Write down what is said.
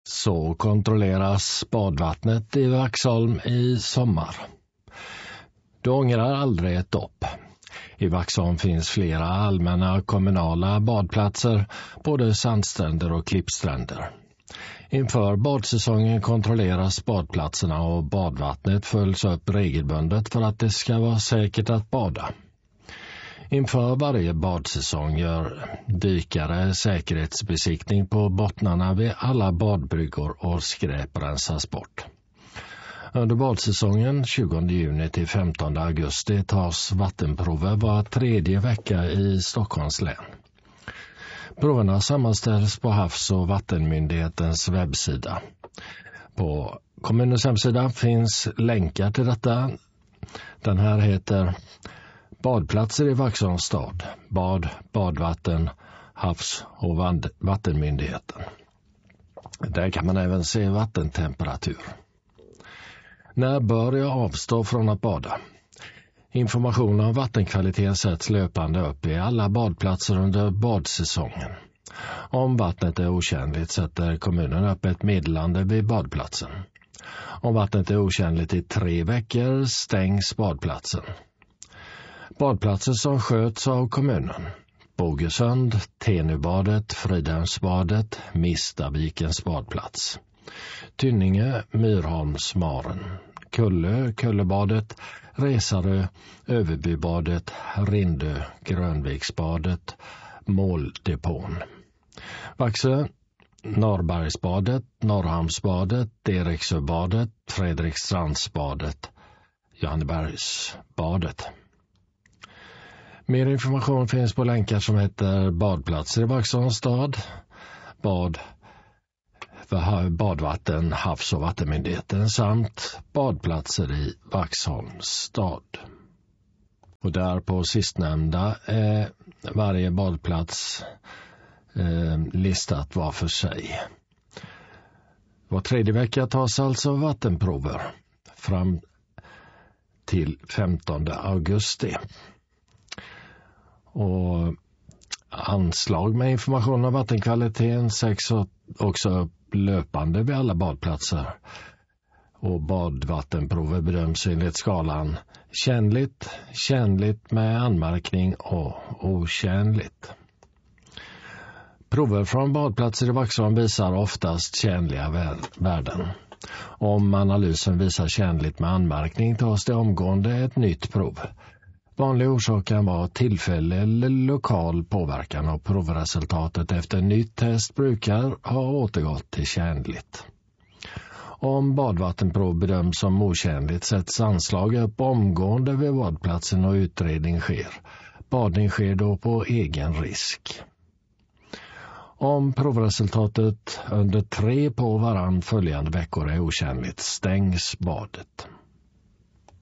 Så kontrolleras badvattnet i Vaxholm i sommar. Du ångrar aldrig ett dopp. I Vaxholm finns flera allmänna kommunala badplatser, både sandstränder och klippstränder. Inför badsäsongen kontrolleras badplatserna och badvattnet följs upp regelbundet för att det ska vara säkert att bada. Inför varje badsäsong gör dykare säkerhetsbesiktning på bottnarna vid alla badbryggor och skräp rensas bort. Under badsäsongen 20 juni till 15 augusti tas vattenprover var tredje vecka i Stockholms län. Proverna sammanställs på Havs- och vattenmyndighetens webbsida. På kommunens hemsida finns länkar till detta. Den här heter Badplatser i Vaxholms stad, badvatten, Havs- och vattenmyndigheten. Där kan man även se vattentemperatur. När bör jag avstå från att bada? Information om vattenkvalitet sätts löpande upp i alla badplatser under badsäsongen. Om vattnet är otjänligt sätter kommunen upp ett meddelande vid badplatsen. Om vattnet är otjänligt i 3 veckor stängs badplatsen. Badplatser som sköts av kommunen: Bogesund, Tenubadet, Fridhemsbadet, Mistavikens badplats, Tynninge, Myrholmsmaren, Kullö, Kullebadet, Resarö, Överbybadet, Rindö, Grönviksbadet, Måldepån, Vaxö, Norrbergsbadet, Norrhamnsbadet, Eriksöbadet, Fredrikstrandsbadet, Johannebergsbadet. Mer information finns på länkar som heter Badplatser i Vaxholms stad, Badvatten, Havs- och vattenmyndigheten samt Badplatser i Vaxholms stad. Och där på sistnämnda är varje badplats listat var för sig. Var tredje vecka tas alltså vattenprover fram till 15 augusti. Och anslag med information om vattenkvaliteten sägs också löpande vid alla badplatser. Och badvattenprover bedöms enligt skalan tjänligt med anmärkning och otjänligt. Prover från badplatser i Vaxholm visar oftast tjänliga värden. Om analysen visar tjänligt med anmärkning tas det omgående ett nytt prov. Vanlig orsak kan vara tillfällig eller lokal påverkan och provresultatet efter nytt test brukar ha återgått till tjänligt. Om badvattenprov bedöms som otjänligt sätts anslag upp omgående vid badplatsen och utredning sker. Badning sker då på egen risk. Om provresultatet under 3 på varann följande veckor är otjänligt stängs badet.